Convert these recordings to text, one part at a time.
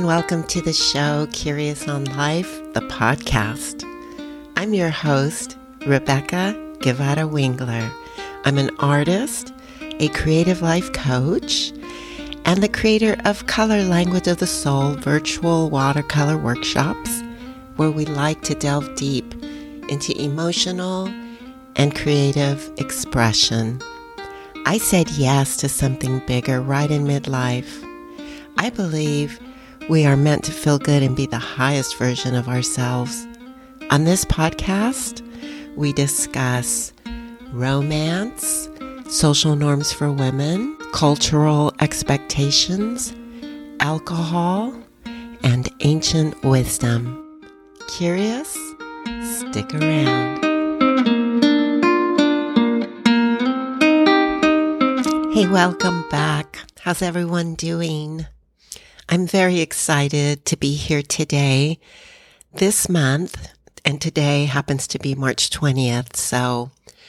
and welcome to the show, Curious on Life, the podcast. I'm your host, Rebecca Guevara Wingler. I'm an artist, a creative life coach, and the creator of Color Language of the Soul virtual watercolor workshops, where we like to delve deep into emotional and creative expression. I said yes to something bigger right in midlife. I believe we are meant to feel good and be the highest version of ourselves. On this podcast, we discuss romance, social norms for women, cultural expectations, alcohol, and ancient wisdom. Curious? Stick around. Hey, welcome back. How's everyone doing? I'm very excited to be here today, this month, and today happens to be March 20th, so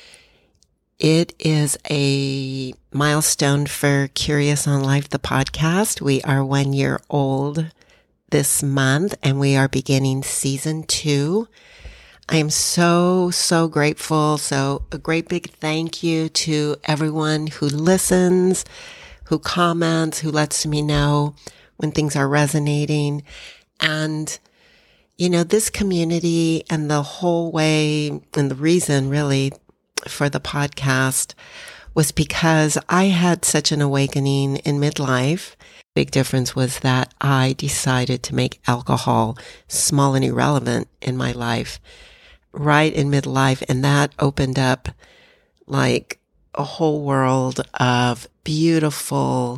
it is a milestone for Curious on Life, the podcast. We are 1 year old this month, and we are beginning season 2. I am so grateful. So a great big thank you to everyone who listens, who comments, who lets me know when things are resonating. And, you know, this community and the whole way and the reason really for the podcast was because I had such an awakening in midlife. Big difference was that I decided to make alcohol small and irrelevant in my life right in midlife. And that opened up like a whole world of beautiful,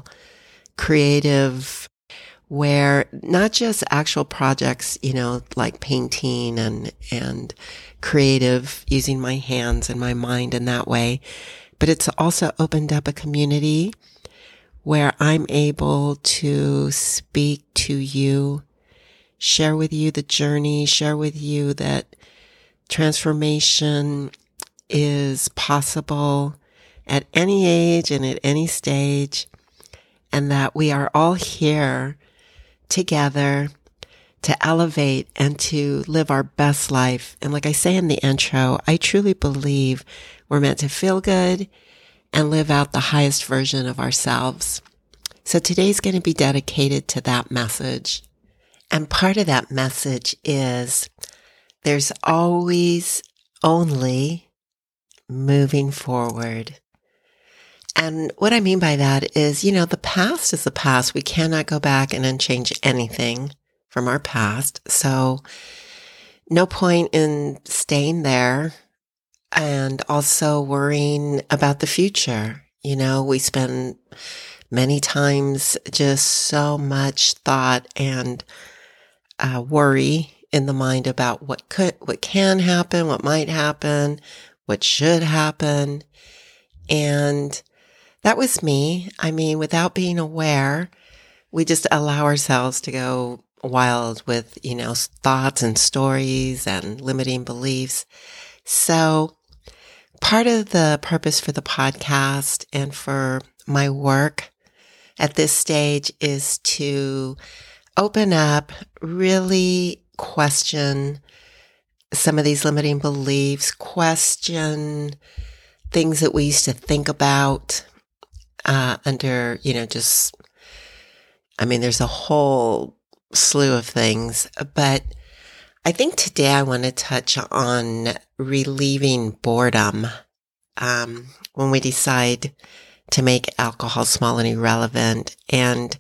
creative, where not just actual projects, you know, like painting and creative, using my hands and my mind in that way, but it's also opened up a community where I'm able to speak to you, share with you the journey, share with you that transformation is possible at any age and at any stage, and that we are all here together to elevate and to live our best life. And like I say in the intro, I truly believe we're meant to feel good and live out the highest version of ourselves. So today's going to be dedicated to that message. And part of that message is there's always only moving forward. And what I mean by that is, you know, the past is the past. We cannot go back and unchange anything from our past. So no point in staying there and also worrying about the future. You know, we spend many times just so much thought and worry in the mind about what can happen, what might happen, what should happen. And that was me. I mean, without being aware, we just allow ourselves to go wild with, you know, thoughts and stories and limiting beliefs. So part of the purpose for the podcast and for my work at this stage is to open up, really question some of these limiting beliefs, question things that we used to think about under, you know, just, I mean, there's a whole slew of things, but I think today I want to touch on relieving boredom. When we decide to make alcohol small and irrelevant. And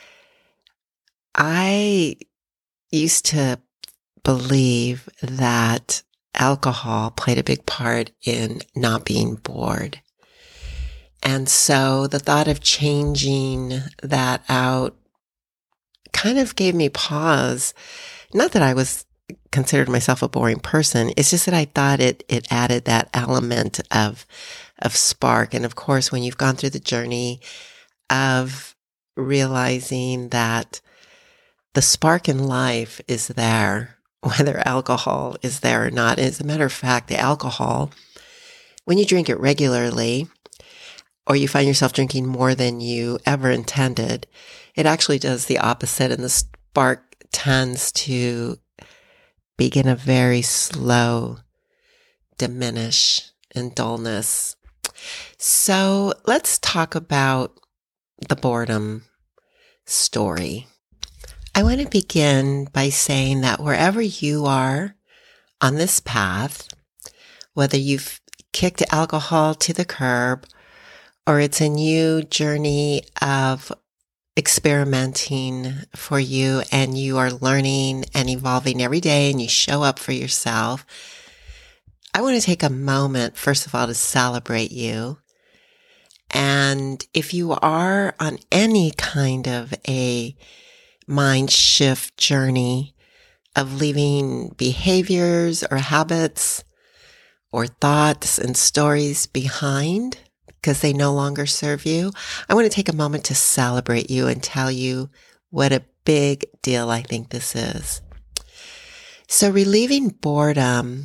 I used to believe that alcohol played a big part in not being bored. And so the thought of changing that out kind of gave me pause. Not that I considered myself a boring person. It's just that I thought it added that element of spark. And of course, when you've gone through the journey of realizing that the spark in life is there, whether alcohol is there or not. As a matter of fact, the alcohol, when you drink it regularly, or you find yourself drinking more than you ever intended, it actually does the opposite. And the spark tends to begin a very slow diminish in dullness. So let's talk about the boredom story. I want to begin by saying that wherever you are on this path, whether you've kicked alcohol to the curb or it's a new journey of experimenting for you and you are learning and evolving every day and you show up for yourself, I want to take a moment, first of all, to celebrate you. And if you are on any kind of a mind shift journey of leaving behaviors or habits or thoughts and stories behind because they no longer serve you, I want to take a moment to celebrate you and tell you what a big deal I think this is. So relieving boredom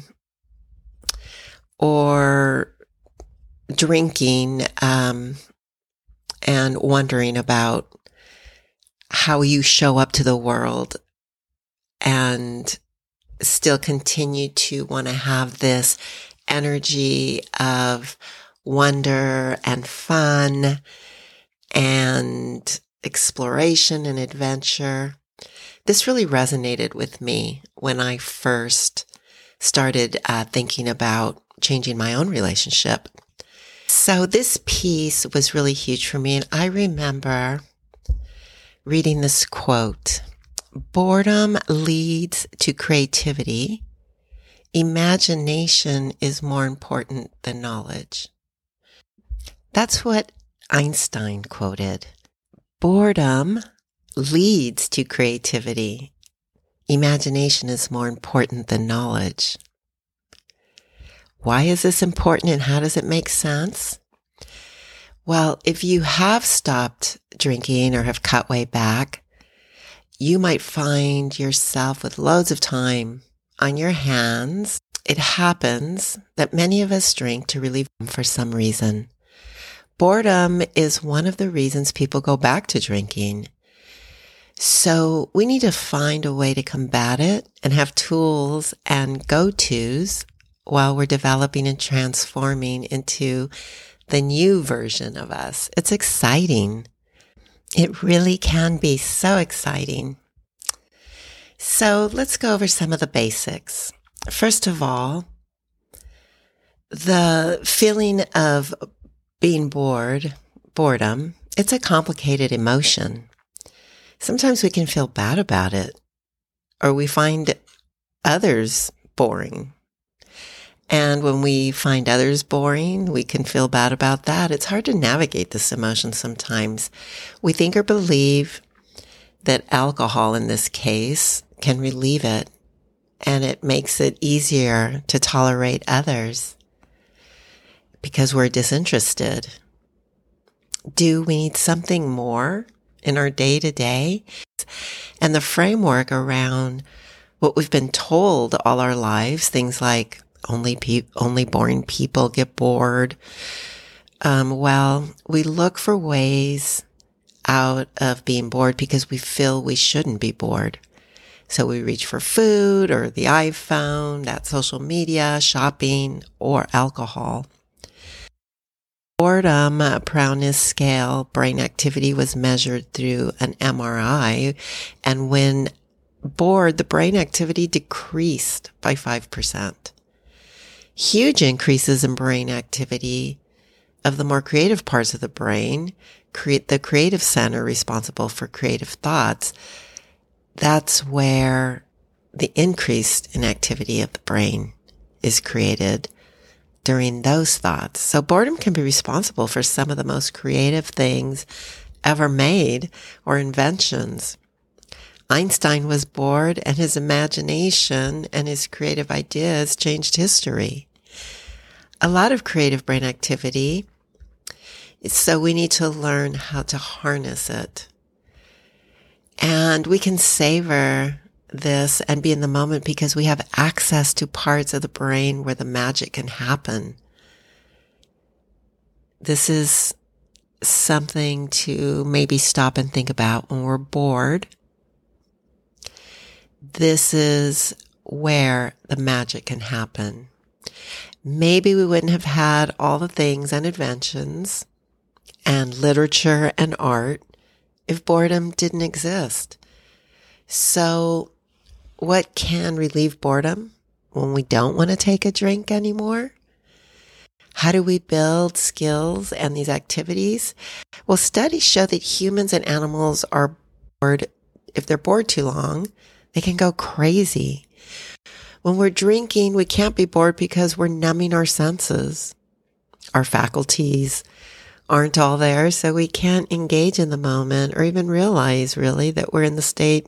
or drinking and wondering about how you show up to the world and still continue to want to have this energy of wonder and fun and exploration and adventure. This really resonated with me when I first started thinking about changing my own relationship. So this piece was really huge for me. And I remember reading this quote: boredom leads to creativity. Imagination is more important than knowledge. That's what Einstein quoted. Boredom leads to creativity. Imagination is more important than knowledge. Why is this important and how does it make sense? Well, if you have stopped drinking or have cut way back, you might find yourself with loads of time on your hands. It happens that many of us drink to relieve them for some reason. Boredom is one of the reasons people go back to drinking. So we need to find a way to combat it and have tools and go-tos while we're developing and transforming into the new version of us. It's exciting. It really can be so exciting. So let's go over some of the basics. First of all, the feeling of being boredom, it's a complicated emotion. Sometimes we can feel bad about it, or we find others boring. And when we find others boring, we can feel bad about that. It's hard to navigate this emotion sometimes. We think or believe that alcohol, in this case, can relieve it, and it makes it easier to tolerate others because we're disinterested. Do we need something more in our day-to-day? And the framework around what we've been told all our lives, things like only boring people get bored. Well, we look for ways out of being bored because we feel we shouldn't be bored. So we reach for food or the iPhone, that social media, shopping, or alcohol. Boredom Prowess scale brain activity was measured through an MRI, and when bored, the brain activity decreased by 5%. Huge increases in brain activity of the more creative parts of the brain, the creative center responsible for creative thoughts. That's where the increase in activity of the brain is created during those thoughts. So boredom can be responsible for some of the most creative things ever made or inventions. Einstein was bored and his imagination and his creative ideas changed history. A lot of creative brain activity, so we need to learn how to harness it. And we can savor this and be in the moment because we have access to parts of the brain where the magic can happen. This is something to maybe stop and think about when we're bored. this is where the magic can happen. Maybe we wouldn't have had all the things and inventions and literature and art if boredom didn't exist. So what can relieve boredom when we don't want to take a drink anymore? How do we build skills and these activities? Well, studies show that humans and animals are bored. If they're bored too long, they can go crazy. When we're drinking, we can't be bored because we're numbing our senses. Our faculties aren't all there, so we can't engage in the moment or even realize really that we're in the state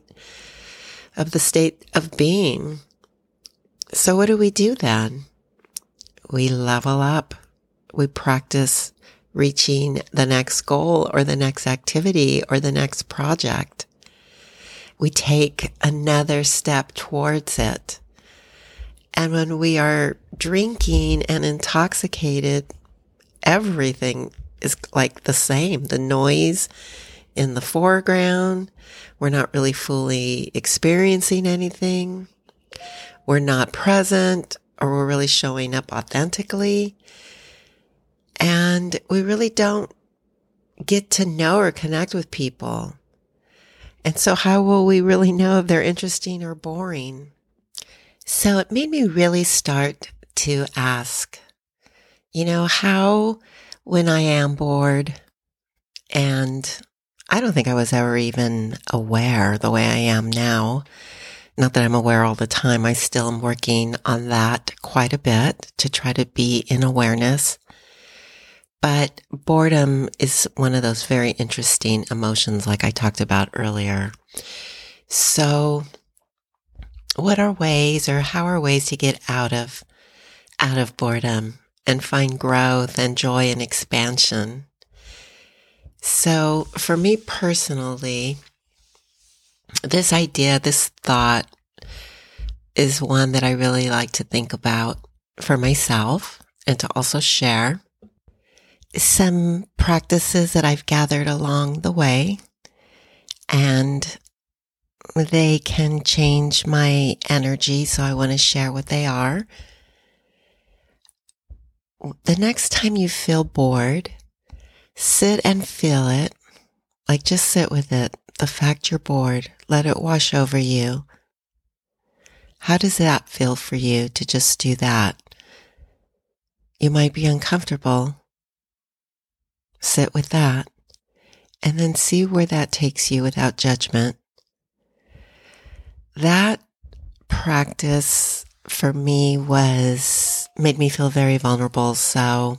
of being. So what do we do then? We level up. We practice reaching the next goal or the next activity or the next project. We take another step towards it. And when we are drinking and intoxicated, everything is like the same. The noise in the foreground, we're not really fully experiencing anything. We're not present, or we're really showing up authentically. And we really don't get to know or connect with people. And so how will we really know if they're interesting or boring? So it made me really start to ask, how when I am bored, and I don't think I was ever even aware the way I am now. Not that I'm aware all the time. I still am working on that quite a bit to try to be in awareness. But boredom is one of those very interesting emotions like I talked about earlier. So what are ways, or how are ways to get out of boredom and find growth and joy and expansion? So for me personally, this idea, this thought is one that I really like to think about for myself and to also share some practices that I've gathered along the way, and they can change my energy. So I want to share what they are. The next time you feel bored, sit and feel it. Like just sit with it. The fact you're bored, let it wash over you. How does that feel for you to just do that? You might be uncomfortable. Sit with that and then see where that takes you without judgment. That practice for me made me feel very vulnerable. So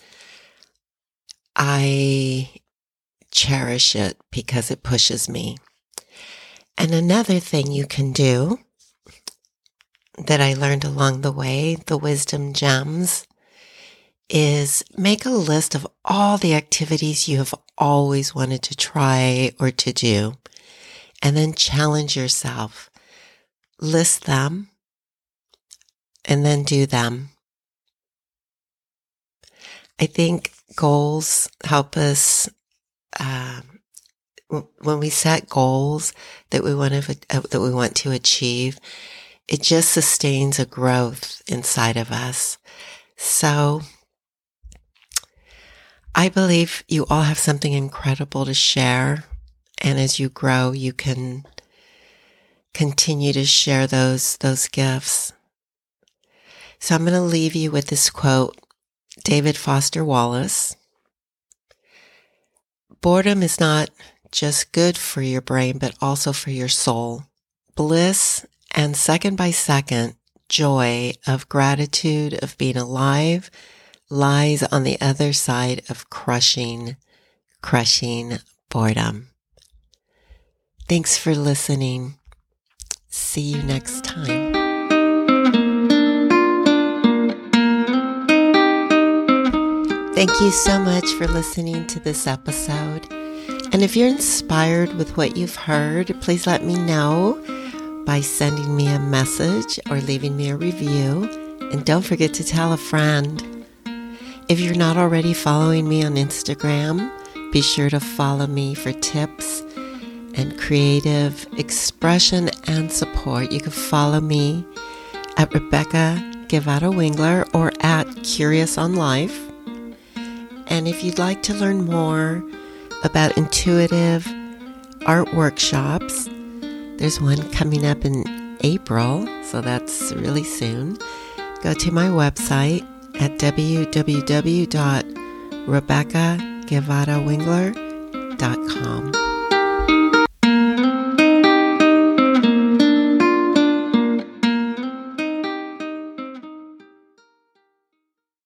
I cherish it because it pushes me. And another thing you can do that I learned along the way, the wisdom gems, is make a list of all the activities you have always wanted to try or to do, and then challenge yourself. List them and then do them. I think goals help us when we set goals that we want to achieve. It just sustains a growth inside of us. So I believe you all have something incredible to share. And as you grow, you can continue to share those gifts. So I'm going to leave you with this quote, David Foster Wallace. Boredom is not just good for your brain, but also for your soul. Bliss and second by second joy of gratitude of being alive lies on the other side of crushing boredom. Thanks for listening. See you next time. Thank you so much for listening to this episode. And if you're inspired with what you've heard, please let me know by sending me a message or leaving me a review. And don't forget to tell a friend. If you're not already following me on Instagram, be sure to follow me for tips and creative expression and support, you can follow me at Rebecca Guevara Wingler or at Curious on Life. And if you'd like to learn more about intuitive art workshops, there's one coming up in April, so that's really soon. Go to my website at www.RebeccaGuevaraWingler.com.